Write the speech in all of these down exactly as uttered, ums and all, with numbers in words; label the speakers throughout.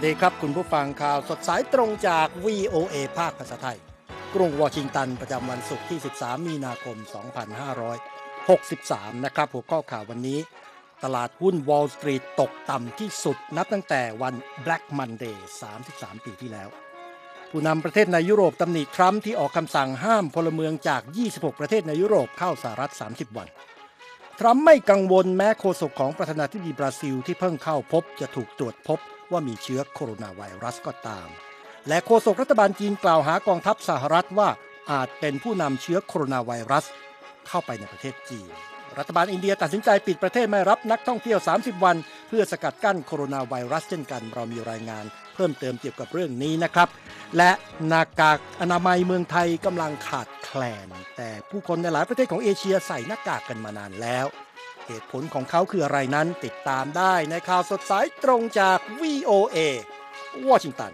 Speaker 1: ดีครับคุณผู้ฟังข่าวสดสายตรงจาก วี โอ เอ ภาคภาษาไทยกรุงวอชิงตันประจำวันศุกร์ที่สิบสามมีนาคมสองพันห้าร้อยหกสิบสามนะครับหัวข้อข่าววันนี้ตลาดหุ้น Wall Street ตกต่ำที่สุดนับตั้งแต่วัน Black Monday สามสิบสามปีที่แล้วผู้นำประเทศในยุโรปตำหนิทรัมป์ที่ออกคำสั่งห้ามพลเมืองจากยี่สิบหกประเทศในยุโรปเข้าสหรัฐสามสิบวันทรัมป์ไม่กังวลแม้โฆษกของประธานาธิบดีบราซิลที่เพิ่งเข้าพบจะถูกตรวจพบว่ามีเชื้อโคโรนาไวรัสก็ตามและโฆษกรัฐบาลจีนกล่าวหากองทัพสหรัฐว่าอาจเป็นผู้นำเชื้อโคโรนาไวรัสเข้าไปในประเทศจีนรัฐบาลอินเดียตัดสินใจปิดประเทศไม่รับนักท่องเที่ยวสามสิบวันเพื่อสกัดกั้นโคโรนาไวรัสเช่นกันเรามีรายงานเพิ่มเติมเกี่ยวกับเรื่องนี้นะครับและหน้ากากอนามัยเมืองไทยกำลังขาดแคลนแต่ผู้คนในหลายประเทศของเอเชียใส่หน้ากากกันมานานแล้วเหตุผลของเขาคืออะไรนั้นติดตามได้ในข่าวสดสายตรงจาก วี โอ เอ วอชิงตัน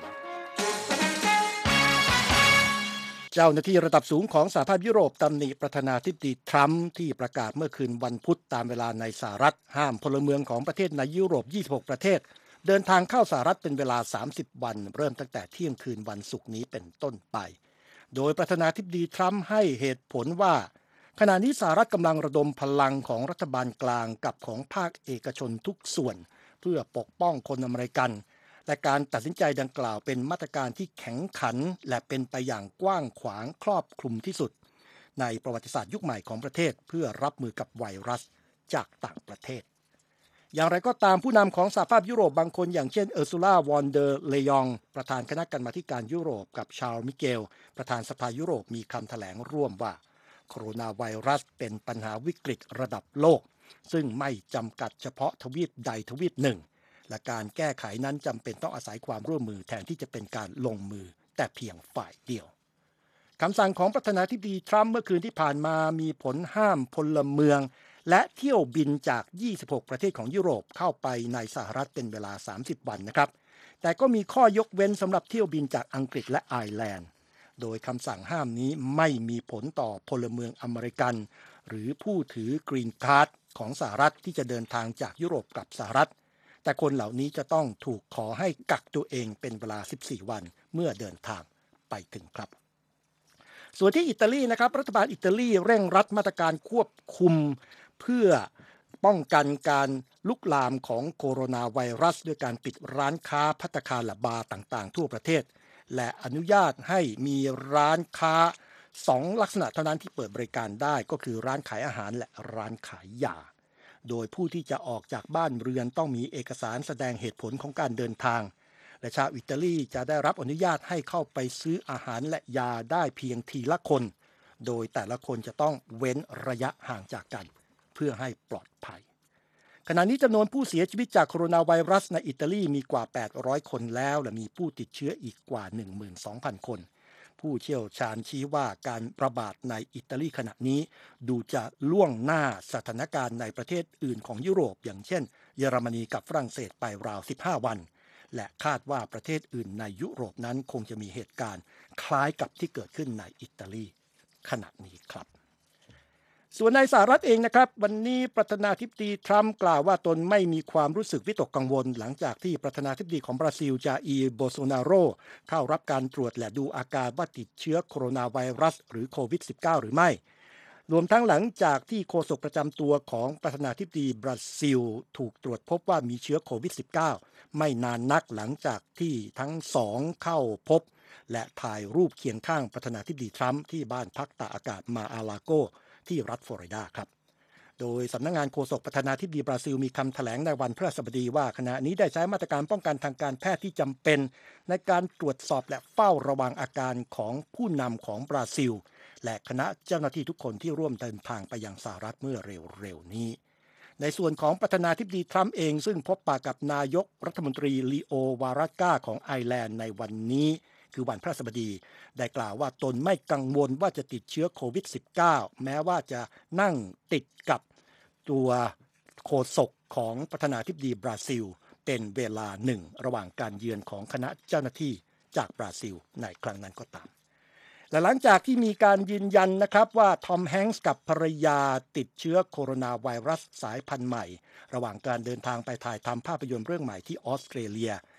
Speaker 1: เจ้าหน้าที่ระดับสูงของสหภาพยุโรปตำหนิประธานาธิบดีทรัมป์ที่ประกาศเมื่อคืนวันพุธตามเวลาในสหรัฐห้ามพลเมืองของประเทศในยุโรปยี่สิบหกประเทศเดินทางเข้าสหรัฐเป็นเวลาสามสิบวันเริ่มตั้งแต่เที่ยงคืนวันศุกร์นี้เป็นต้นไปโดยประธานาธิบดีทรัมป์ให้เหตุผลว่าขณะนี้สหรัฐกำลังระดมพลังของรัฐบาลกลางกับของภาคเอกชนทุกส่วนเพื่อปกป้องคนอเมริกันและการตัดสินใจดังกล่าวเป็นมาตรการที่แข็งขันและเป็นไปอย่างกว้างขวางครอบคลุมที่สุดในประวัติศาสตร์ยุคใหม่ของประเทศเพื่อรับมือกับไวรัสจากต่างประเทศอย่างไรก็ตามผู้นำของสหภาพยุโรปบางคนอย่างเช่นเออร์ซูลาวอนเดอร์เลยองประธานคณะกรรมาการยุโรปกับชาร์ลส์มิเกลประธานสภายุโรปมีคำแถลงร่วมว่าโคโรนาไวรัสเป็นปัญหาวิกฤตระดับโลกซึ่งไม่จำกัดเฉพาะทวีปใดทวีปหนึ่งและการแก้ไขนั้นจำเป็นต้องอาศัยความร่วมมือแทนที่จะเป็นการลงมือแต่เพียงฝ่ายเดียวคำสั่งของประธานาธิบดีทรัมป์เมื่อคืนที่ผ่านมามีผลห้ามพลเมืองและเที่ยวบินจากยี่สิบหกประเทศของยุโรปเข้าไปในสหรัฐเป็นเวลาสามสิบวันนะครับแต่ก็มีข้อยกเว้นสำหรับเที่ยวบินจากอังกฤษและไอร์แลนด์โดยคำสั่งห้ามนี้ไม่มีผลต่อพลเมืองอเมริกันหรือผู้ถือกรีนการ์ดของสหรัฐที่จะเดินทางจากยุโรปกลับสหรัฐแต่คนเหล่านี้จะต้องถูกขอให้กักตัวเองเป็นเวลาสิบสี่วันเมื่อเดินทางไปถึงครับส่วนที่อิตาลีนะครับรัฐบาลอิตาลีเร่งรัดมาตรการควบคุมเพื่อป้องกันการลุกลามของโคโรนาไวรัสด้วยการปิดร้านค้าภัตตาคารและบาร์ต่างๆทั่วประเทศและอนุญาตให้มีร้านค้าสองลักษณะเท่านั้นที่เปิดบริการได้ก็คือร้านขายอาหารและร้านขายยาโดยผู้ที่จะออกจากบ้านเรือนต้องมีเอกสารแสดงเหตุผลของการเดินทางและชาวอิตาลีจะได้รับอนุญาตให้เข้าไปซื้ออาหารและยาได้เพียงทีละคนโดยแต่ละคนจะต้องเว้นระยะห่างจากกันเพื่อให้ปลอดภัยขณะนี้จำนวนผู้เสียชีวิตจากโคโรนาไวรัสในอิตาลีมีกว่าแปดร้อยคนแล้วและมีผู้ติดเชื้ออีกกว่า หนึ่งหมื่นสองพัน คนผู้เชี่ยวชาญชี้ว่าการระบาดในอิตาลีขณะนี้ดูจะล่วงหน้าสถานการณ์ในประเทศอื่นของยุโรปอย่างเช่นเยอรมนีกับฝรั่งเศสไปราวสิบห้าวันและคาดว่าประเทศอื่นในยุโรปนั้นคงจะมีเหตุการณ์คล้ายกับที่เกิดขึ้นในอิตาลีขณะนี้ครับส่วนในสหรัฐเองนะครับวันนี้ประธานาธิบดีทรัมป์กล่าวว่าตนไม่มีความรู้สึกวิตกกังวลหลังจากที่ประธานาธิบดีของบราซิลจาอีร์โบโซนาโรเข้ารับการตรวจและดูอาการว่าติดเชื้อโคโรนาไวรัสหรือโควิด สิบเก้า หรือไม่รวมทั้งหลังจากที่โฆษกประจำตัวของประธานาธิบดีบราซิลถูกตรวจพบว่ามีเชื้อโควิด สิบเก้า ไม่นานนักหลังจากที่ทั้งสองเข้าพบและถ่ายรูปเคียงข้างประธานาธิบดีทรัมป์ที่บ้านพักตากอากาศมาอาลาโกที่รัฐฟลอริดาครับโดยสำนักงานโฆษกประธานาธิบดีบราซิลมีคำแถลงในวันพฤหัสบดีว่าขณะนี้ได้ใช้มาตรการป้องกันทางการแพทย์ที่จำเป็นในการตรวจสอบและเฝ้าระวังอาการของผู้นำของบราซิลและคณะเจ้าหน้าที่ทุกคนที่ร่วมเดินทางไปยังสหรัฐเมื่อเร็วๆนี้ในส่วนของประธานาธิบดีทรัมป์เองซึ่งพบปะกับนายกรัฐมนตรีลีโอวาราก้าของไอร์แลนด์ในวันนี้คือวันพฤหัสบดีได้กล่าวว่าตนไม่กังวลว่าจะติดเชื้อโควิด สิบเก้า แม้ว่าจะนั่งติดกับตัวโฆษกของประธานาธิบดีบราซิลเป็นเวลาหนึ่งระหว่างการเยือนของคณะเจ้าหน้าที่จากบราซิลในครั้งนั้นก็ตามและหลังจากที่มีการยืนยันนะครับว่าทอมแฮงส์กับภรรยาติดเชื้อโคโรนาไวรัสสายพันธุ์ใหม่ระหว่างการเดินทางไปถ่ายทำภาพยนตร์เรื่องใหม่ที่ออสเตรเลีย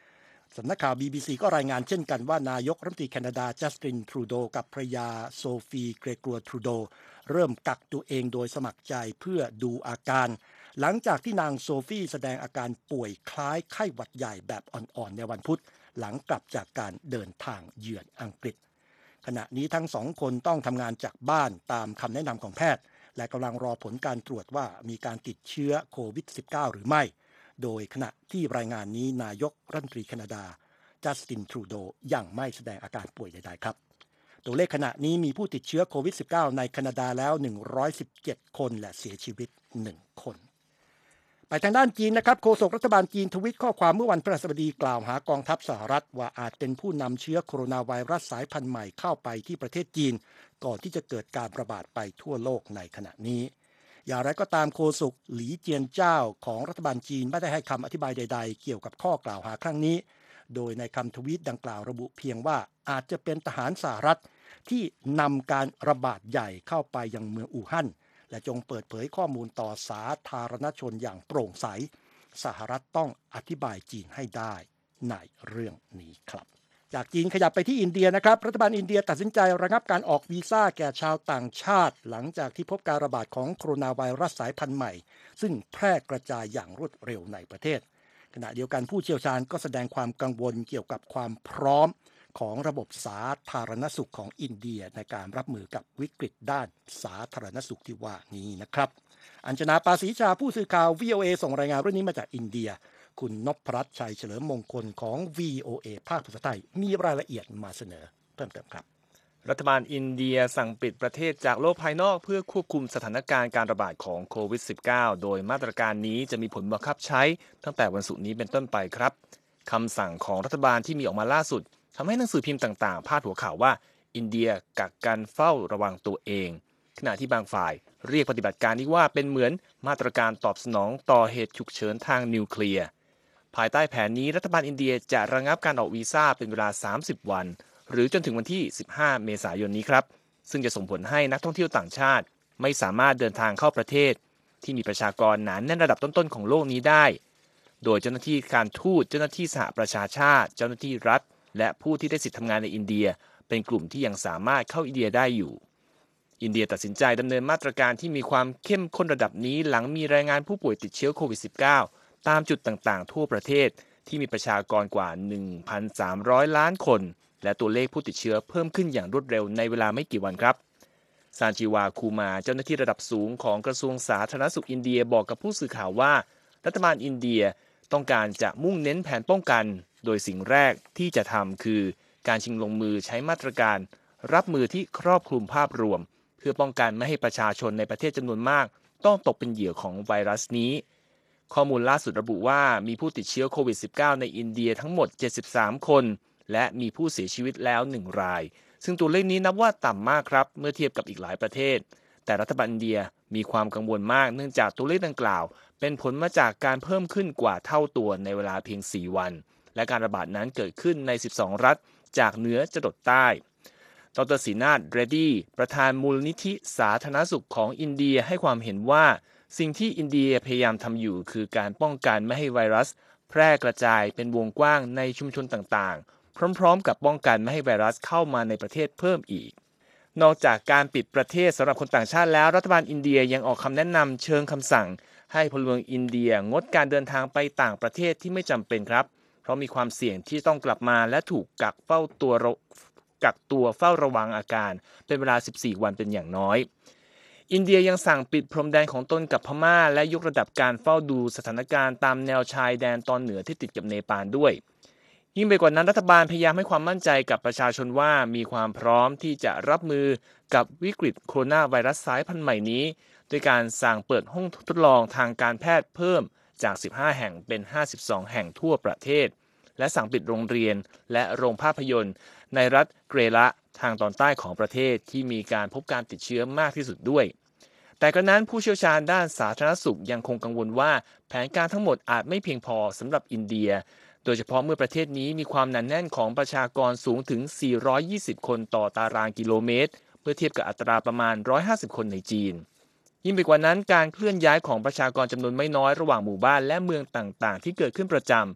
Speaker 1: สำนักข่าว บี บี ซี ก็รายงานเช่นกันว่านายกรัฐมนตรีแคนาดาจัสตินทรูโดกับภรรยาโซฟีเกรกัวทรูโดเริ่มกักตัวเองโดยสมัครใจเพื่อดูอาการหลังจากที่นางโซฟีแสดงอาการป่วยคล้ายไข้หวัดใหญ่แบบอ่อนๆในวันพุธหลังกลับจากการเดินทางเยือนอังกฤษขณะนี้ทั้งสองคนต้องทำงานจากบ้านตามคำแนะนำของแพทย์และกำลังรอผลการตรวจว่ามีการติดเชื้อโควิด สิบเก้า หรือไม่โดยขณะที่รายงานนี้นายกรัฐมนตรีแคนาดาจัสตินทรูโดยังไม่แสดงอาการป่วยใดๆครับตัวเลขขณะนี้มีผู้ติดเชื้อโควิด สิบเก้า ในแคนาดาแล้วหนึ่งร้อยสิบเจ็ดคนและเสียชีวิตหนึ่งคนไปทางด้านจีนนะครับโฆษกรัฐบาลจีนทวิตข้อความเมื่อวันพฤหัสบดีกล่าวหากองทัพสหรัฐว่าอาจเป็นผู้นำเชื้อโคโรนาไวรัสสายพันธุ์ใหม่เข้าไปที่ประเทศจีนก่อนที่จะเกิดการระบาดไปทั่วโลกในขณะนี้อย่างไรก็ตามโฆษกหลีเจียนเจ้าของรัฐบาลจีนไม่ได้ให้คำอธิบายใดๆเกี่ยวกับข้อกล่าวหาครั้งนี้โดยในคำทวีตดังกล่าวระบุเพียงว่าอาจจะเป็นทหารสหรัฐที่นำการระบาดใหญ่เข้าไปยังเมืองอู่ฮั่นและจงเปิดเผยข้อมูลต่อสาธารณชนอย่างโปร่งใสสหรัฐต้องอธิบายจีนให้ได้ในเรื่องนี้ครับจากจีนขยับไปที่อินเดียนะครับรัฐบาลอินเดียตัดสินใจระงับการออกวีซ่าแก่ชาวต่างชาติหลังจากที่พบการระบาดของโคโรนาไวรัสสายพันธุ์ใหม่ซึ่งแพร่กระจายอย่างรวดเร็วในประเทศขณะเดียวกันผู้เชี่ยวชาญก็แสดงความกังวลเกี่ยวกับความพร้อมของระบบสาธารณสุขของอินเดียในการรับมือกับวิกฤตด้านสาธารณสุขที่ว่านี้นะครับอัญชนาปาศรีชาผู้สื่อข่าว วี โอ เอ ส่งรายงานเรื่องนี้มาจากอินเดียคุณนพรัตน์ชัยเฉลิมมงคลของ วี โอ เอ ภาคภาษาไทยมีรายละเอียดมาเสนอเพิ่มเติมครับ
Speaker 2: รัฐบาลอินเดียสั่งปิดประเทศจากโลกภายนอกเพื่อควบคุมสถานการณ์การระบาดของโควิด สิบเก้า โดยมาตรการนี้จะมีผลบังคับใช้ตั้งแต่วันศุกร์นี้เป็นต้นไปครับคำสั่งของรัฐบาลที่มีออกมาล่าสุดทำให้หนังสือพิมพ์ต่างๆพาดหัวข่าวว่าอินเดียกักกันเฝ้าระวังตัวเองขณะที่บางฝ่ายเรียกปฏิบัติการนี้ว่าเป็นเหมือนมาตรการตอบสนองต่อเหตุฉุกเฉินทางนิวเคลียร์ภายใต้แผนนี้รัฐบาลอินเดียจะระงับการออกวีซ่าเป็นเวลาสามสิบวันหรือจนถึงวันที่สิบห้าเมษายนนี้ครับซึ่งจะส่งผลให้นักท่องเที่ยวต่างชาติไม่สามารถเดินทางเข้าประเทศที่มีประชากรหนาแน่นระดับต้นๆของโลกนี้ได้โดยเจ้าหน้าที่การทูตเจ้าหน้าที่สหประชาชาติเจ้าหน้าที่รัฐและผู้ที่ได้สิทธิทำงานในอินเดียเป็นกลุ่มที่ยังสามารถเข้าอินเดียได้อยู่อินเดียตัดสินใจดำเนินมาตรการที่มีความเข้มข้นระดับนี้หลังมีรายงานผู้ป่วยติดเชื้อโควิด สิบเก้า ตามจุดต่างๆทั่วประเทศที่มีประชากรกว่า หนึ่งพันสามร้อย ล้านคนและตัวเลขผู้ติดเชื้อเพิ่มขึ้นอย่างรวดเร็วในเวลาไม่กี่วันครับซานจิวาคูมาเจ้าหน้าที่ระดับสูงของกระทรวงสาธารณสุขอินเดียบอกกับผู้สื่อข่าวว่ารัฐบาลอินเดียต้องการจะมุ่งเน้นแผนป้องกันโดยสิ่งแรกที่จะทำคือการชิงลงมือใช้มาตรการรับมือที่ครอบคลุมภาพรวมเพื่อป้องกันไม่ให้ประชาชนในประเทศจำนวนมากต้องตกเป็นเหยื่อของไวรัสนี้ข้อมูลล่าสุดระบุว่ามีผู้ติดเชื้อโควิด สิบเก้า ในอินเดียทั้งหมดเจ็ดสิบสามคนและมีผู้เสียชีวิตแล้วหนึ่งรายซึ่งตัวเลขนี้นับว่าต่ำมากครับเมื่อเทียบกับอีกหลายประเทศแต่รัฐบาลอินเดียมีความกังวลมากเนื่องจากตัวเลขดังกล่าวเป็นผลมาจากการเพิ่มขึ้นกว่าเท่าตัวในเวลาเพียงสี่วันและการระบาดนั้นเกิดขึ้นในสิบสองรัฐจากเหนือจรดใต้ดร.ศรีนาถ เรดดี้ประธานมูลนิธิสาธารณสุขของอินเดียให้ความเห็นว่าสิ่งที่อินเดียพยายามทำอยู่คือการป้องกันไม่ให้ไวรัสแพร่กระจายเป็นวงกว้างในชุมชนต่างๆพร้อมๆกับป้องกันไม่ให้ไวรัสเข้ามาในประเทศเพิ่มอีกนอกจากการปิดประเทศสำหรับคนต่างชาติแล้วรัฐบาลอินเดียยังออกคำแนะนำเชิงคำสั่งให้พลเมืองอินเดียงดการเดินทางไปต่างประเทศที่ไม่จำเป็นครับเพราะมีความเสี่ยงที่ต้องกลับมาและถูกกักเฝ้าตัวกักตัวเฝ้าระวังอาการเป็นเวลาสิบสี่วันเป็นอย่างน้อยอินเดียยังสั่งปิดพรมแดนของตนกับพม่าและยกระดับการเฝ้าดูสถานการณ์ตามแนวชายแดนตอนเหนือที่ติดกับเนปาลด้วยยิ่งไปกว่านั้นรัฐบาลพยายามให้ความมั่นใจกับประชาชนว่ามีความพร้อมที่จะรับมือกับวิกฤตโคโรนาไวรัสสายพันธุ์ใหม่นี้โดยการสั่งเปิดห้องทดลองทางการแพทย์เพิ่มจากสิบห้าแห่งเป็นห้าสิบสองแห่งทั่วประเทศและสั่งปิดโรงเรียนและโรงภาพยนตร์ในรัฐเกรละทางตอนใต้ของประเทศที่มีการพบการติดเชื้อมากที่สุดด้วยแต่กระนั้นผู้เชี่ยวชาญด้านสาธารณสุขยังคงกังวลว่าแผนการทั้งหมดอาจไม่เพียงพอสำหรับอินเดียโดยเฉพาะเมื่อประเทศนี้มีความหนาแน่นของประชากรสูงถึงสี่ร้อยยี่สิบคนต่อตารางกิโลเมตรเมื่อเทียบกับอัตราประมาณหนึ่งร้อยห้าสิบคนในจีนยิ่งไปกว่านั้นการเคลื่อนย้ายของประชากรจำนวนไม่น้อยระหว่างหมู่บ้านและเมืองต่างๆที่เกิดขึ้นประจ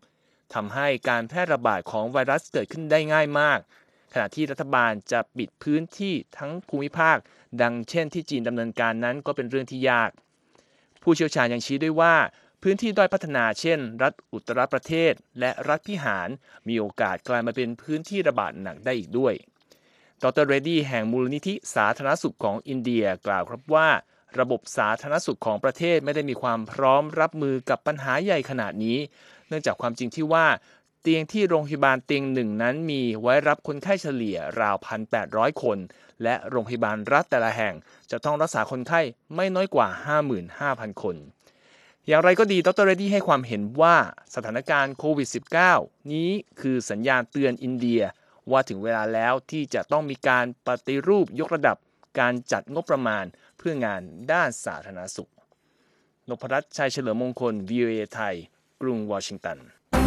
Speaker 2: ทำให้การแพร่ระบาดของไวรัสเกิดขึ้นได้ง่ายมากขณะที่รัฐบาลจะปิดพื้นที่ทั้งภูมิภาคดังเช่นที่จีนดำเนินการนั้นก็เป็นเรื่องที่ยากผู้เชี่ยวชาญยังชี้ด้วยว่าพื้นที่ด้อยพัฒนาเช่นรัฐอุตรประเทศและรัฐพิหารมีโอกาสกลายมาเป็นพื้นที่ระบาดหนักได้อีกด้วยดรเรดดี้แห่งมูลนิธิสาธารณสุขของอินเดียกล่าวครับว่าระบบสาธารณสุขของประเทศไม่ได้มีความพร้อมรับมือกับปัญหาใหญ่ขนาดนี้เนื่องจากความจริงที่ว่าเตียงที่โรงพยาบาลเตียงหนึ่งนั้นมีไว้รับคนไข้เฉลี่ยราว หนึ่งพันแปดร้อย คนและโรงพยาบาลรัฐแต่ละแห่งจะต้องรักษาคนไข้ไม่น้อยกว่า ห้าหมื่นห้าพัน คนอย่างไรก็ดีดรเรดดี้ให้ความเห็นว่าสถานการณ์โควิด สิบเก้า นี้คือสัญญาณเตือนอินเดียว่าถึงเวลาแล้วที่จะต้องมีการปฏิรูปยกระดับการจัดงบประมาณเพื่องานด้านสาธารณสุขนพรัตน์ชัยเฉลิมมงคล วี โอ เอ ไทยกรุงวอชิงตัน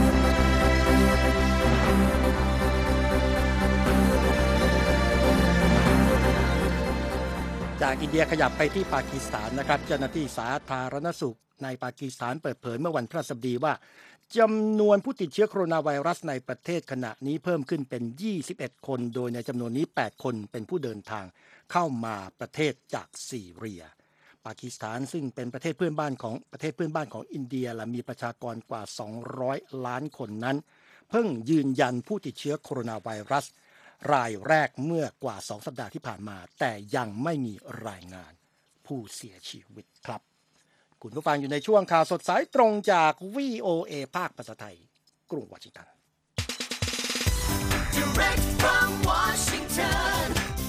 Speaker 1: จากอินเดียขยับไปที่ปากีสถานนะครับเจ้าหน้าที่สาธารณสุขในปากีสถานเปิดเผยเมื่อวันพฤหัสบดีว่าจำนวนผู้ติดเชื้อโคโรนาไวรัสในประเทศขณะนี้เพิ่มขึ้นเป็นยี่สิบเอ็ดคนโดยในจำนวนนี้แปดคนเป็นผู้เดินทางเข้ามาประเทศจากซีเรียปากีสถานซึ่งเป็นประเทศเพื่อนบ้านของประเทศเพื่อนบ้านของอินเดียและมีประชากรกว่าสองร้อยล้านคนนั้นเพิ่งยืนยันผู้ติดเชื้อโคโรนาไวรัสรายแรกเมื่อกว่าสองสัปดาห์ที่ผ่านมาแต่ยังไม่มีรายงานผู้เสียชีวิตครับคุณผู้ฟังอยู่ในช่วงข่าวสดสายตรงจาก วี โอ เอ ภาคภาษาไทยกรุงวอชิงตัน
Speaker 3: Direct from Washington,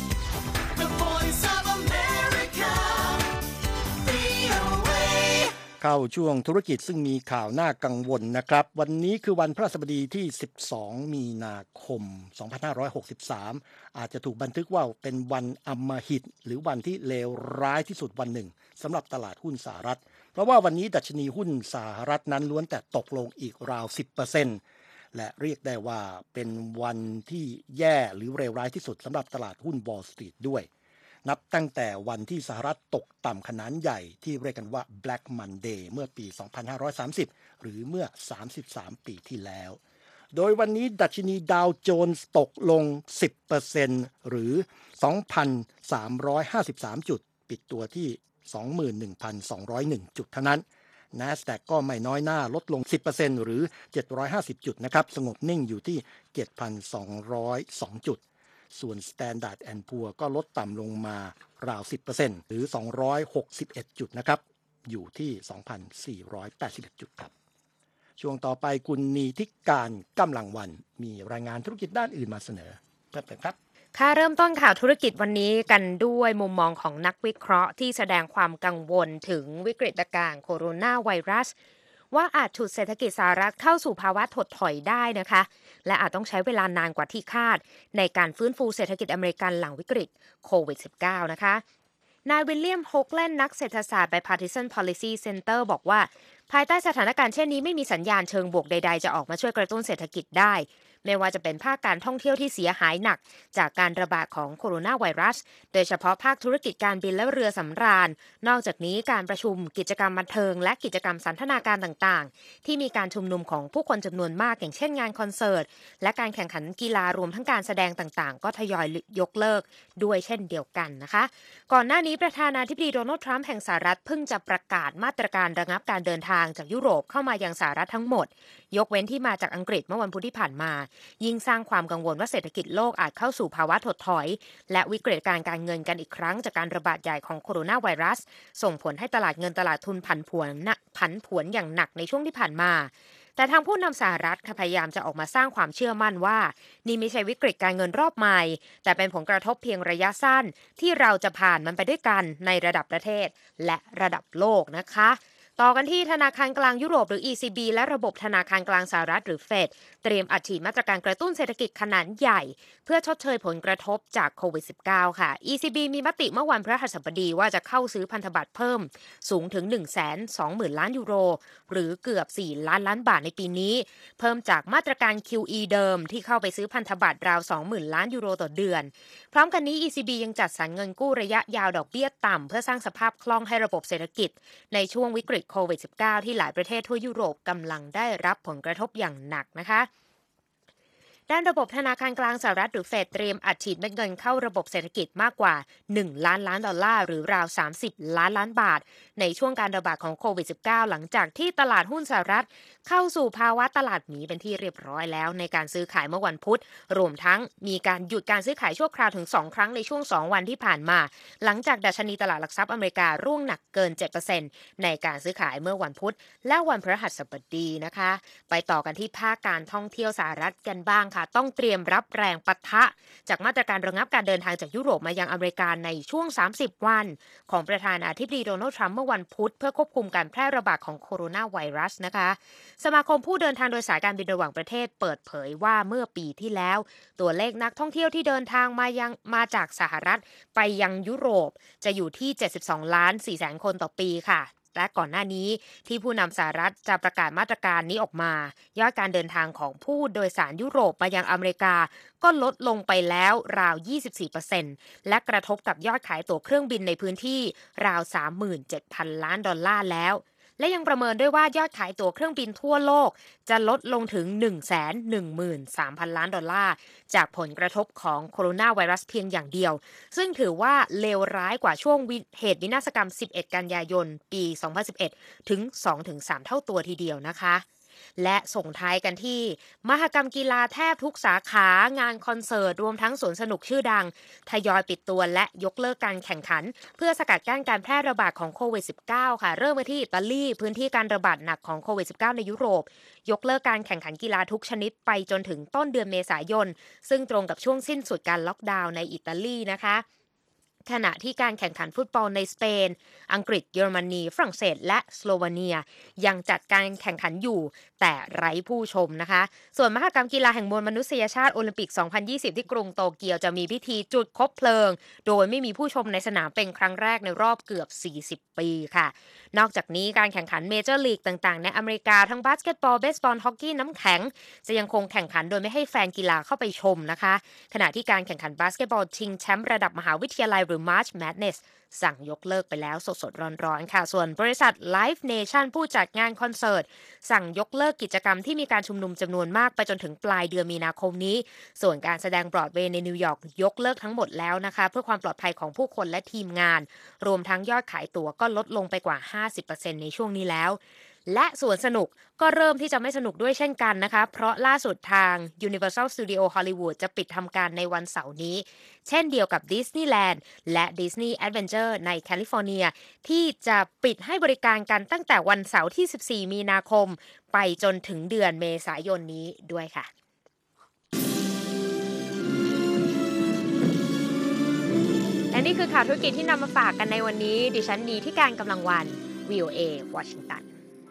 Speaker 3: the voice of America, วี โอ เอ
Speaker 1: เข้าช่วงธุรกิจซึ่งมีข่าวน่ากังวลนะครับวันนี้คือวันพฤหัสบดีที่สิบสองมีนาคมสองพันห้าร้อยหกสิบสามอาจจะถูกบันทึกว่าเป็นวันอำมหิตหรือวันที่เลวร้ายที่สุดวันหนึ่งสำหรับตลาดหุ้นสหรัฐเพราะว่าวันนี้ดัชนีหุ้นสหรัฐนั้นล้วนแต่ตกลงอีกราว สิบเปอร์เซ็นต์ และเรียกได้ว่าเป็นวันที่แย่หรือเลวร้ายที่สุดสำหรับตลาดหุ้น Wall Street ด้วยนับตั้งแต่วันที่สหรัฐตกต่ำขนาดใหญ่ที่เรียกกันว่า Black Monday เมื่อปี สองพันห้าร้อยสามสิบ หรือเมื่อ สามสิบสาม ปีที่แล้ว โดยวันนี้ดัชนีดาวโจนส์ตกลง สิบเปอร์เซ็นต์ หรือ สองพันสามร้อยห้าสิบสาม จุดปิดตัวที่ สองหมื่นหนึ่งพันสองร้อยเอ็ด จุดเท่านั้น NASDAQ ก็ไม่น้อยหน้าลดลง สิบเปอร์เซ็นต์ หรือ เจ็ดร้อยห้าสิบ จุดนะครับสงบนิ่งอยู่ที่ เจ็ดพันสองร้อยสอง จุดส่วน Standard แอนด์ พูร์ ก็ลดต่ำลงมาราว สิบเปอร์เซ็นต์ หรือ สองร้อยหกสิบเอ็ด จุดนะครับอยู่ที่ สองพันสี่ร้อยแปดสิบเอ็ด จุดครับช่วงต่อไปคุณนีทิการกำลังวันมีรายงานธุรกิจด้านอื่นมาเสนอเพิ่มเติมครับ
Speaker 4: ค่ะเริ่มต้นข่าวธุรกิจวันนี้กันด้วยมุมมองของนักวิเคราะห์ที่แสดงความกังวลถึงวิกฤตการณ์โคโรนาไวรัสว่าอาจฉุดเศรษฐกิจสหรัฐเข้าสู่ภาวะถดถอยได้นะคะและอาจต้องใช้เวลานานกว่าที่คาดในการฟื้นฟูเศรษฐกิจอเมริกันหลังวิกฤตโควิด สิบเก้า นะคะนายวิลเลียม โฮกแลนด์นักเศรษฐศาสตร์ Bipartisan Policy Center บอกว่าภายใต้สถานการณ์เช่นนี้ไม่มีสัญญาณเชิงบวกใดๆจะออกมาช่วยกระตุ้นเศรษฐกิจได้ไม่ว่าจะเป็นภาคการท่องเที่ยวที่เสียหายหนักจากการระบาดของโคโรนาไวรัสโดยเฉพาะภาคธุรกิจการบินและเรือสำราญนอกจากนี้การประชุมกิจกรรมบันเทิงและกิจกรรมสันทนาการต่างๆที่มีการชุมนุมของผู้คนจำนวนมากอย่างเช่นงานคอนเสิร์ตและการแข่งขันกีฬารวมทั้งการแสดงต่างๆก็ทยอยยกเลิกด้วยเช่นเดียวกันนะคะก่อนหน้านี้ประธานาธิบดีโดนัลด์ทรัมป์แห่งสหรัฐเพิ่งจะประกาศมาตรการระงับการเดินทางจากยุโรปเข้ามายังสหรัฐทั้งหมดยกเว้นที่มาจากอังกฤษเมื่อวันพุธที่ผ่านมายิ่งสร้างความกังวลว่าเศรษฐกิจโลกอาจเข้าสู่ภาวะถดถอยและวิกฤตการการเงินกันอีกครั้งจากการระบาดใหญ่ของโคโรนาไวรัสส่งผลให้ตลาดเงินตลาดทุนผันผวนผันผวนอย่างหนักในช่วงที่ผ่านมาแต่ทางผู้นำสหรัฐพยายามจะออกมาสร้างความเชื่อมั่นว่านี่ไม่ใช่วิกฤตการเงินรอบใหม่แต่เป็นผลกระทบเพียงระยะสั้นที่เราจะผ่านมันไปด้วยกันในระดับประเทศและระดับโลกนะคะต่อกันที่ธนาคารกลางยุโรปหรือ อี ซี บี และระบบธนาคารกลางสหรัฐหรือ เฟด เตรียมอัดฉีดมาตรการกระตุ้นเศรษฐกิจขนาดใหญ่เพื่อชดเชยผลกระทบจากโควิด สิบเก้า ค่ะ อี ซี บี มีมติเมื่อวันพฤหัสบดีว่าจะเข้าซื้อพันธบัตรเพิ่มสูงถึง หนึ่งแสนสองหมื่น ล้านยูโรหรือเกือบสี่ล้านล้านบาทในปีนี้เพิ่มจากมาตรการ คิว อี เดิมที่เข้าไปซื้อพันธบัตรราว สองหมื่น ล้านยูโรต่อเดือนพร้อมกันนี้ อี ซี บี ยังจัดสรรเงินกู้ระยะยาวดอกเบี้ยต่ำเพื่อสร้างสภาพคล่องให้ระบบเศรษฐกิจในช่วงวิกฤตโควิด สิบเก้า ที่หลายประเทศทั่วยุโรปกำลังได้รับผลกระทบอย่างหนักนะคะด้านระบบธนาคารกลางสหรัฐหรือเฟดเตรียมอัดฉีดเม็ดเงินเข้าระบบเศรษฐกิจมากกว่าหนึ่งล้านล้านดอลลาร์หรือราวสามสิบล้านล้านบาทในช่วงการระบาดของโควิด สิบเก้า หลังจากที่ตลาดหุ้นสหรัฐเข้าสู่ภาวะตลาดหมีเป็นที่เรียบร้อยแล้วในการซื้อขายเมื่อวันพุธรวมทั้งมีการหยุดการซื้อขายชั่วคราวถึงสองครั้งในช่วงสองวันที่ผ่านมาหลังจากดัชนีตลาดหลักทรัพย์อเมริการ่วงหนักเกิน เจ็ดเปอร์เซ็นต์ ในการซื้อขายเมื่อวันพุธและวันพฤหัสบดีนะคะไปต่อกันที่ภาคการท่องเที่ยวสหรัฐกันบ้างค่ะต้องเตรียมรับแรงปะทะจากมาตรการระงับการเดินทางจากยุโรปมายังอเมริกาในช่วงสามสิบวันของประธานาธิบดีโดนัลด์ทรัมป์เมื่อวันพุธเพื่อควบคุมการแพร่ระบาดของโคโรนาไวรัสนะคะสมาคมผู้เดินทางโดยสายการบินระหว่างประเทศเปิดเผยว่าเมื่อปีที่แล้วตัวเลขนักท่องเที่ยวที่เดินทางมายังมาจากสหรัฐไปยังยุโรปจะอยู่ที่เจ็ดสิบสองล้านสี่แสนคนต่อปีค่ะและก่อนหน้านี้ที่ผู้นำสหรัฐจะประกาศมาตรการนี้ออกมายอดการเดินทางของผู้โดยสารยุโรปมายังอเมริกาก็ลดลงไปแล้วราว ยี่สิบสี่เปอร์เซ็นต์ และกระทบกับยอดขายตั๋วเครื่องบินในพื้นที่ราว สามหมื่นเจ็ดพันล้านดอลลาร์แล้วและยังประเมินด้วยว่ายอดขายตั๋วเครื่องบินทั่วโลกจะลดลงถึง หนึ่งแสนหนึ่งหมื่นสามพันล้านดอลลาร์จากผลกระทบของโคโรนาไวรัสเพียงอย่างเดียวซึ่งถือว่าเลวร้ายกว่าช่วงเหตุวินาศกรรมสิบเอ็ดกันยายนปีสองพันสิบเอ็ดถึง สองถึงสาม เท่าตัวทีเดียวนะคะและส่งท้ายกันที่มหกรรมกีฬาแทบทุกสาขางานคอนเสิร์ตรวมทั้งสวนสนุกชื่อดังทยอยปิดตัวและยกเลิกการแข่งขันเพื่อสกัดกั้นการแพร่ระบาดของโควิด สิบเก้า ค่ะเริ่มมาที่อิตาลีพื้นที่การระบาดหนักของโควิด สิบเก้า ในยุโรปยกเลิกการแข่งขันกีฬาทุกชนิดไปจนถึงต้นเดือนเมษายนซึ่งตรงกับช่วงสิ้นสุดการล็อกดาวน์ในอิตาลีนะคะขณะที่การแข่งขันฟุตบอลในสเปนอังกฤษเยอรมนีฝรั่งเศสและสโลวาเนียยังจัดการแข่งขันอยู่แต่ไร้ผู้ชมนะคะส่วนมหกรรมกีฬาแห่งมวลมนุษยชาติโอลิมปิก สองพันยี่สิบ ที่กรุงโตเกียวจะมีพิธีจุดคบเพลิงโดยไม่มีผู้ชมในสนามเป็นครั้งแรกในรอบเกือบสี่สิบปีค่ะนอกจากนี้การแข่งขันเมเจอร์ลีกต่างๆในอเมริกาทั้งบาสเกตบอลเบสบอลฮอกกี้น้ำแข็งจะยังคงแข่งขันโดยไม่ให้แฟนกีฬาเข้าไปชมนะคะขณะที่การแข่งขันบาสเกตบอลชิงแชมป์ระดับมหาวิทยาลัยหรือ March Madness สั่งยกเลิกไปแล้วสดๆร้อนๆค่ะส่วนบริษัท Live Nation ผู้จัดงานคอนเสิร์ตสั่งยกเลิกกิจกรรมที่มีการชุมนุมจำนวนมากไปจนถึงปลายเดือนมีนาคมนี้ส่วนการแสดงบรอดเวย์ในนิวยอร์กยกเลิกทั้งหมดแล้วนะคะเพื่อความปลอดภัยของผู้คนและทีมงานรวมทั้งยอดขายตั๋วก็ลดลงไปกว่า ห้าสิบเปอร์เซ็นต์ ในช่วงนี้แล้วและสวนสนุกก็เริ่มที่จะไม่สนุกด้วยเช่นกันนะคะเพราะล่าสุดทาง Universal Studio Hollywood จะปิดทำการในวันเสาร์นี้เช่นเดียวกับ Disneyland และ Disney Adventure ในแคลิฟอร์เนียที่จะปิดให้บริการกันตั้งแต่วันเสาร์ที่สิบสี่มีนาคมไปจนถึงเดือนเมษายนนี้ด้วยค่ะและนี่คือข่าวธุรกิจที่นำมาฝากกันในวันนี้ดิฉันนีที่การกำลังวัน วี โอ เอ วอชิงตัน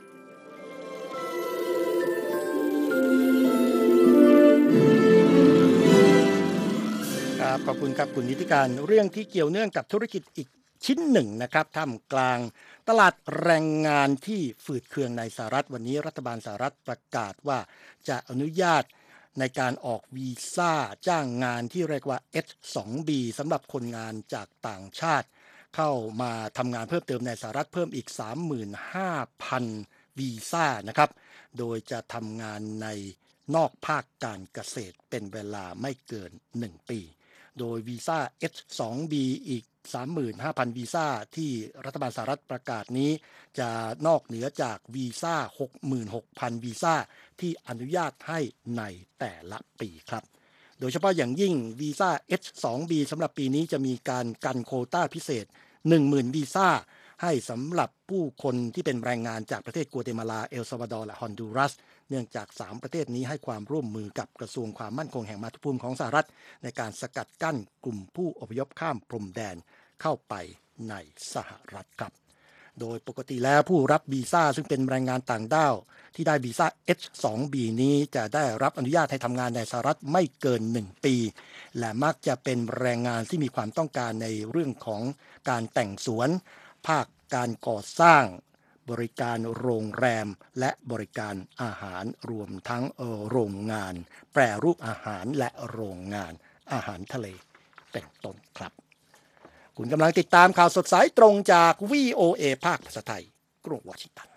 Speaker 1: ครับขอบคุณครับคุณนิติการเรื่องที่เกี่ยวเนื่องกับธุรกิจอีกชิ้นหนึ่งนะครับท่ามกลางตลาดแรงงานที่ฝืดเคืองในสหรัฐวันนี้รัฐบาลสหรัฐประกาศว่าจะอนุญาตในการออกวีซ่าจ้างงานที่เรียกว่า เอช ทู บี สำหรับคนงานจากต่างชาติเข้ามาทำงานเพิ่มเติมในสหรัฐเพิ่มอีก สามหมื่นห้าพัน วีซ่านะครับโดยจะทำงานในนอกภาคการเกษตรเป็นเวลาไม่เกินหนึ่งปีโดยวีซ่า เอช ทู บี อีก สามหมื่นห้าพัน วีซ่าที่รัฐบาลสหรัฐประกาศนี้จะนอกเหนือจากวีซ่า หกหมื่นหกพัน วีซ่าที่อนุญาตให้ในแต่ละปีครับโดยเฉพาะอย่างยิ่งวีซ่า เอช ทู บี สำหรับปีนี้จะมีการกันโควต้าพิเศษ หนึ่งหมื่น วีซ่าให้สำหรับผู้คนที่เป็นแรงงานจากประเทศกัวเตมาลาเอลซัลวาดอร์และฮอนดูรัสเนื่องจากสามประเทศนี้ให้ความร่วมมือกับกระทรวงความมั่นคงแห่งมาตุภูมิของสหรัฐในการสกัดกั้นกลุ่มผู้อพยพข้ามพรมแดนเข้าไปในสหรัฐครับโดยปกติแล้วผู้รับวีซ่าซึ่งเป็นแรงงานต่างด้าวที่ได้วีซ่า เอช ทู บี นี้จะได้รับอนุญาตให้ทำงานในสหรัฐไม่เกินหนึ่งปีและมักจะเป็นแรงงานที่มีความต้องการในเรื่องของการแต่งสวนภาคการก่อสร้างบริการโรงแรมและบริการอาหารรวมทั้งโรงงานแปรรูปอาหารและโรงงานอาหารทะเลเป็นต้นครับคุณกำลังติดตามข่าวสดสายตรงจาก วี โอ เอ ภาคภาษาไทยกกรุงวอชิงตัน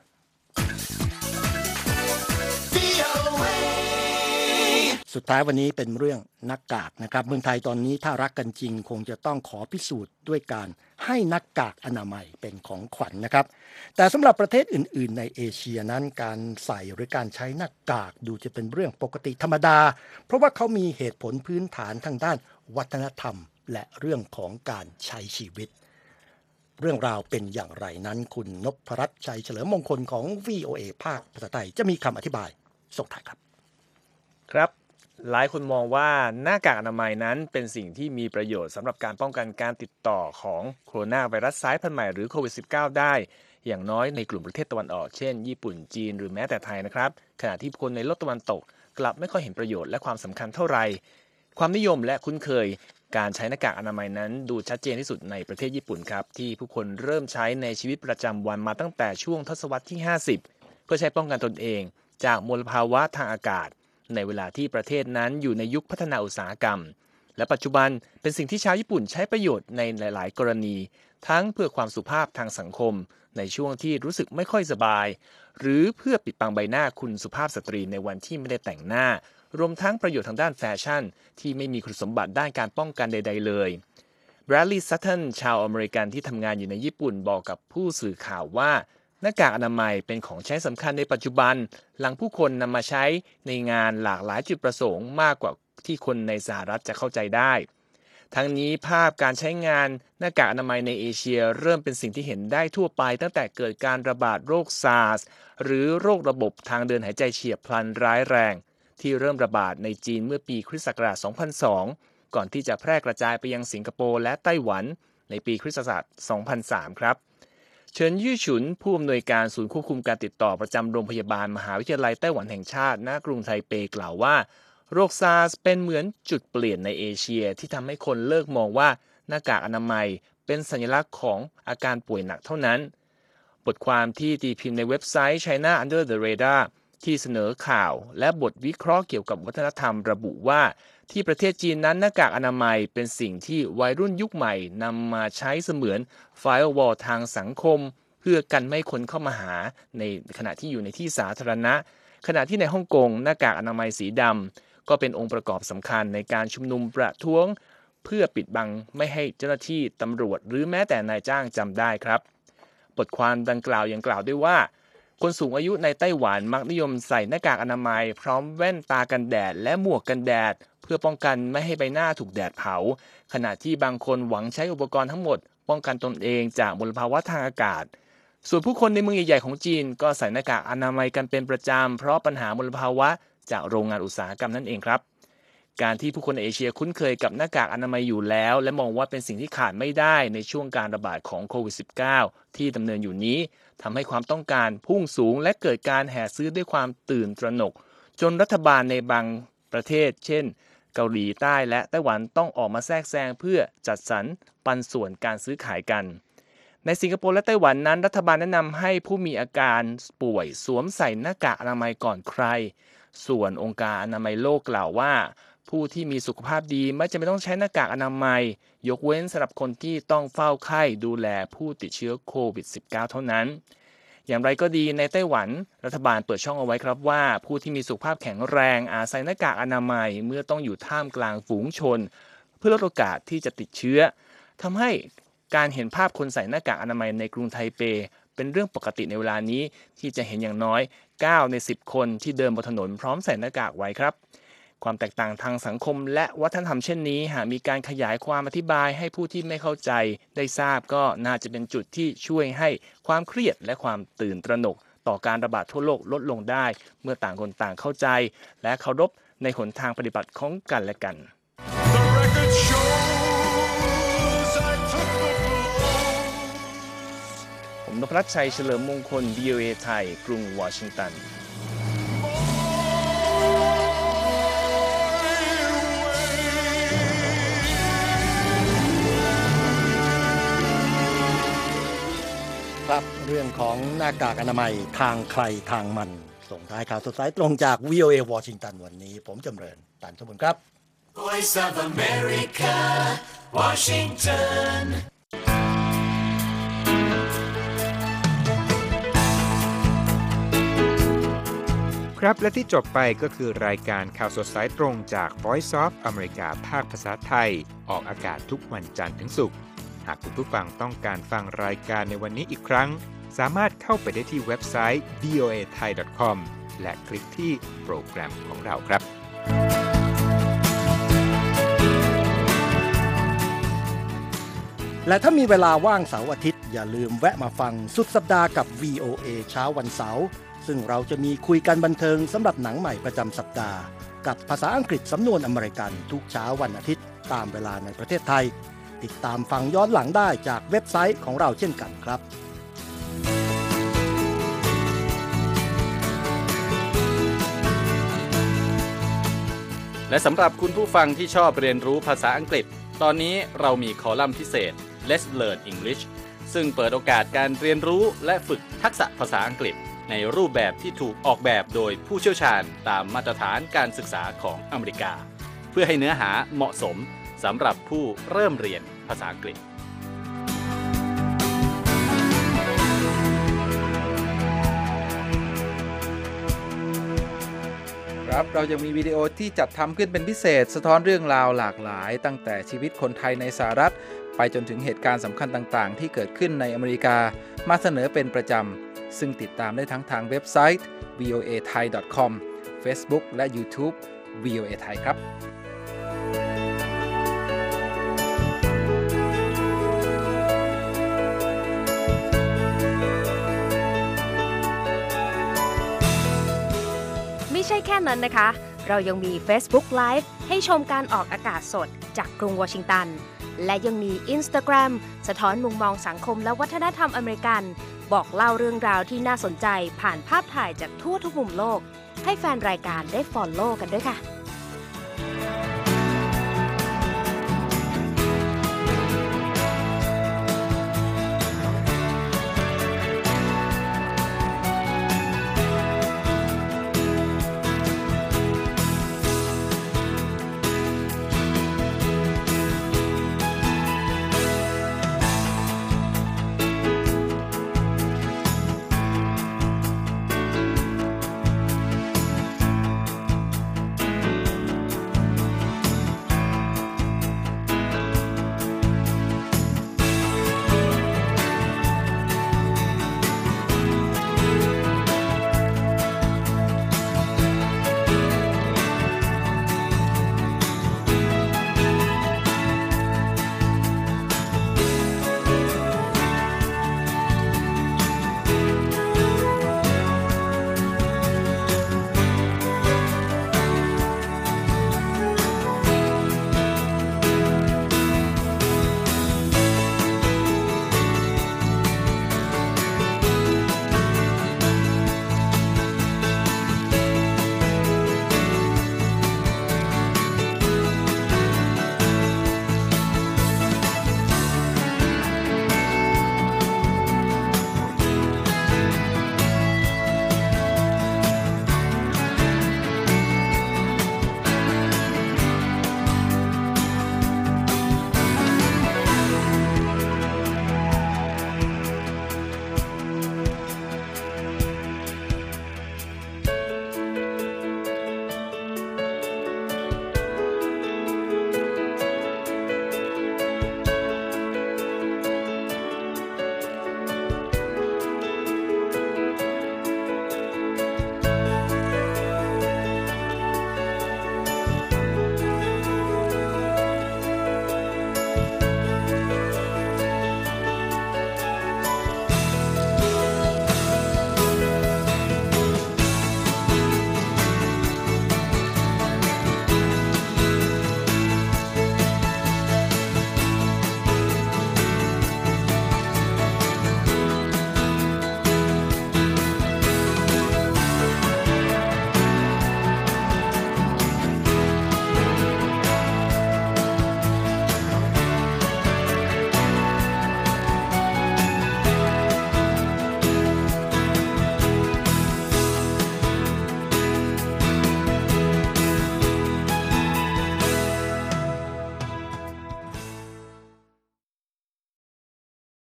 Speaker 1: สุดท้ายวันนี้เป็นเรื่องหน้ากากนะครับเมืองไทยตอนนี้ถ้ารักกันจริงคงจะต้องขอพิสูจน์ด้วยการให้หน้ากากอนามัยเป็นของขวัญ นะครับแต่สำหรับประเทศอื่นๆในเอเชียนั้นการใส่หรือการใช้หน้ากากดูจะเป็นเรื่องปกติธรรมดาเพราะว่าเขามีเหตุผลพื้นฐานทางด้านวัฒนธรรมและเรื่องของการใช้ชีวิตเรื่องราวเป็นอย่างไรนั้นคุณนพรัตน์ชัยเฉลิมมงคลของ วี โอ เอ ภาคภาษาไทยจะมีคำอธิบายส่งท้ายครับ
Speaker 2: ครับหลายคนมองว่าหน้ากากอนามัยนั้นเป็นสิ่งที่มีประโยชน์สำหรับการป้องกันการติดต่อของโคโรนาไวรัสสายพันธุ์ใหม่หรือโควิด สิบเก้า ได้อย่างน้อยในกลุ่มประเทศตะวันออกเช่นญี่ปุ่นจีนหรือแม้แต่ไทยนะครับขณะที่คนในโลกตะวันตกกลับไม่ค่อยเห็นประโยชน์และความสำคัญเท่าไหร่ความนิยมและคุ้นเคยการใช้หน้ากากอนามัยนั้นดูชัดเจนที่สุดในประเทศญี่ปุ่นครับที่ผู้คนเริ่มใช้ในชีวิตประจำวันมาตั้งแต่ช่วงทศวรรษที่ห้าสิบเพื่อใช้ป้องกันตนเองจากมลภาวะทางอากาศในเวลาที่ประเทศนั้นอยู่ในยุคพัฒนาอุตสาหกรรมและปัจจุบันเป็นสิ่งที่ชาวญี่ปุ่นใช้ประโยชน์ในหลายๆกรณีทั้งเพื่อความสุภาพทางสังคมในช่วงที่รู้สึกไม่ค่อยสบายหรือเพื่อปิดบังใบหน้าคุณสุภาพสตรีในวันที่ไม่ได้แต่งหน้ารวมทั้งประโยชน์ทางด้านแฟชั่นที่ไม่มีคุณสมบัติด้านการป้องกันใดๆเลยแบรดลีย์ ซัตเทิลชาวอเมริกันที่ทำงานอยู่ในญี่ปุ่นบอกกับผู้สื่อข่าวว่าหน้ากากอนามัยเป็นของใช้สำคัญในปัจจุบันหลังผู้คนนำมาใช้ในงานหลากหลายจุดประสงค์มากกว่าที่คนในสหรัฐจะเข้าใจได้ทั้งนี้ภาพการใช้งานหน้ากากอนามัยในเอเชียเริ่มเป็นสิ่งที่เห็นได้ทั่วไปตั้งแต่เกิดการระบาดโรคซาร์สหรือโรคระบบทางเดินหายใจเฉียบพลันร้ายแรงที่เริ่มระบาดในจีนเมื่อปีคริสต์ศักราช สองพันสอง ก่อนที่จะแพร่กระจายไปยังสิงคโปร์และไต้หวันในปีคริสตศักราช สองพันสาม ครับเฉินยี่ฉุนผู้อำนวยการศูนย์ควบคุมการติดต่อประจำโรงพยาบาลมหาวิทยาลัยไต้หวันแห่งชาติณกรุงไทเปกล่าวว่าโรคซาร์สเป็นเหมือนจุดเปลี่ยนในเอเชียที่ทำให้คนเลิกมองว่าหน้ากากอนามัยเป็นสัญลักษณ์ของอาการป่วยหนักเท่านั้นบทความที่ตีพิมพ์ในเว็บไซต์ China Under the Radar ที่เสนอข่าวและบทวิเคราะห์เกี่ยวกับวัฒนธรรมระบุว่าที่ประเทศจีนนั้นหน้ากากอนามัยเป็นสิ่งที่วัยรุ่นยุคใหม่นำมาใช้เสมือนไฟร์วอลทางสังคมเพื่อกันไม่ให้คนเข้ามาหาในขณะที่อยู่ในที่สาธารณะขณะที่ในฮ่องกงหน้ากากอนามัยสีดำก็เป็นองค์ประกอบสำคัญในการชุมนุมประท้วงเพื่อปิดบังไม่ให้เจ้าหน้าที่ตำรวจหรือแม้แต่นายจ้างจำได้ครับบทความดังกล่าวยังกล่าวด้วยว่าคนสูงอายุในไต้หวันมักนิยมใส่หน้ากากอนามัยพร้อมแว่นตากันแดดและหมวกกันแดดเพื่อป้องกันไม่ให้ใบหน้าถูกแดดเผาขณะที่บางคนหวังใช้อุปกรณ์ทั้งหมดป้องกันตนเองจากมลภาวะทางอากาศส่วนผู้คนในเมืองใหญ่ๆของจีนก็ใส่หน้ากากอนามัยกันเป็นประจำเพราะปัญหามลภาวะจากโรงงานอุตสาหกรรมนั่นเองครับการที่ผู้คนในเอเชียคุ้นเคยกับหน้ากากอนามัยอยู่แล้วและมองว่าเป็นสิ่งที่ขาดไม่ได้ในช่วงการระบาดของโควิด สิบเก้า ที่ดำเนินอยู่นี้ทำให้ความต้องการพุ่งสูงและเกิดการแห่ซื้อด้วยความตื่นตระหนกจนรัฐบาลในบางประเทศเช่นเกาหลีใต้และไต้หวันต้องออกมาแทรกแซงเพื่อจัดสรรปันส่วนการซื้อขายกันในสิงคโปร์และไต้หวันนั้นรัฐบาลแนะนำให้ผู้มีอาการป่วยสวมใส่หน้ากากอนามัยก่อนใครส่วนองค์การอนามัยโลกกล่าวว่าผู้ที่มีสุขภาพดีไม่จำเป็นต้องใช้หน้ากากอนามัยยกเว้นสำหรับคนที่ต้องเฝ้าไข้ดูแลผู้ติดเชื้อโควิด สิบเก้า เท่านั้นอย่างไรก็ดีในไต้หวันรัฐบาลเปิดช่องเอาไว้ครับว่าผู้ที่มีสุขภาพแข็งแรงอาจใส่หน้ากากอนามัยเมื่อต้องอยู่ท่ามกลางฝูงชนเพื่อลดโอกาสที่จะติดเชื้อทำให้การเห็นภาพคนใส่หน้ากากอนามัยในกรุงไทเปเป็นเรื่องปกติในเวลานี้ที่จะเห็นอย่างน้อยเก้าในสิบคนที่เดินบนถนนพร้อมใส่หน้ากากไว้ครับความแตกต่างทางสังคมและวัฒนธรรมเช่นนี้หากมีการขยายความอธิบายให้ผู้ที่ไม่เข้าใจได้ทราบก็น่าจะเป็นจุดที่ช่วยให้ความเครียดและความตื่นตระหนกต่อการระบาดทั่วโลกลดลงได้เมื่อต่างคนต่างเข้าใจและเคารพในหนทางปฏิบัติของกันและกันผมนพรัตน์ชัยเฉลิมมงคล วี โอ เอ ไทยกรุงวอชิงตัน
Speaker 1: ครับเรื่องของหน้ากากอนามัยทางใครทางมันส่งท้ายข่าวสดสายตรงจาก วี โอ เอ วอชิงตันวันนี้ผมจำเริญตันสมบูรณ์ครับ
Speaker 3: Voice of America Washington
Speaker 5: ครับและที่จบไปก็คือรายการข่าวสดสายตรงจาก Voice of America ภาคภาษาไทยออกอากาศทุกวันจันทร์ถึงศุกร์หากคุณผู้ฟังต้องการฟังรายการในวันนี้อีกครั้งสามารถเข้าไปได้ที่เว็บไซต์ วี โอ เอ ไทย ดอท คอม และคลิกที่โปรแกรมของเราครับ
Speaker 1: และถ้ามีเวลาว่างเสาร์อาทิตย์อย่าลืมแวะมาฟังสุดสัปดาห์กับ วี โอ เอ เช้าวันเสาร์ซึ่งเราจะมีคุยกันบันเทิงสำหรับหนังใหม่ประจำสัปดาห์กับภาษาอังกฤษสำนวนอเมริกันทุกเช้าวันอาทิตย์ตามเวลาในประเทศไทยติดตามฟังย้อนหลังได้จากเว็บไซต์ของเราเช่นกันครับ
Speaker 6: และสำหรับคุณผู้ฟังที่ชอบเรียนรู้ภาษาอังกฤษตอนนี้เรามีคอลัมน์พิเศษ Let's Learn English ซึ่งเปิดโอกาสการเรียนรู้และฝึกทักษะภาษาอังกฤษในรูปแบบที่ถูกออกแบบโดยผู้เชี่ยวชาญตามมาตรฐานการศึกษาของอเมริกาเพื่อให้เนื้อหาเหมาะสมสำหรับผู้เริ่มเรียนภาษาอังกฤษ
Speaker 7: ครับเรายังมีวิดีโอที่จัดทำขึ้นเป็นพิเศษสะท้อนเรื่องราวหลากหลายตั้งแต่ชีวิตคนไทยในสหรัฐไปจนถึงเหตุการณ์สำคัญต่างๆที่เกิดขึ้นในอเมริกามาเสนอเป็นประจำซึ่งติดตามได้ทั้งทางเว็บไซต์ วี โอ เอ ไทย ดอท คอม Facebook และ YouTube วี โอ เอ ไทยครับ
Speaker 4: ไม่ใช่แค่นั้นนะคะเรายังมี Facebook Live ให้ชมการออกอากาศสดจากกรุงวอชิงตันและยังมี Instagram สะท้อนมุมมองสังคมและวัฒนธรรมอเมริกันบอกเล่าเรื่องราวที่น่าสนใจผ่านภาพถ่ายจากทั่วทุกมุมโลกให้แฟนรายการได้ follow กันด้วยค่ะ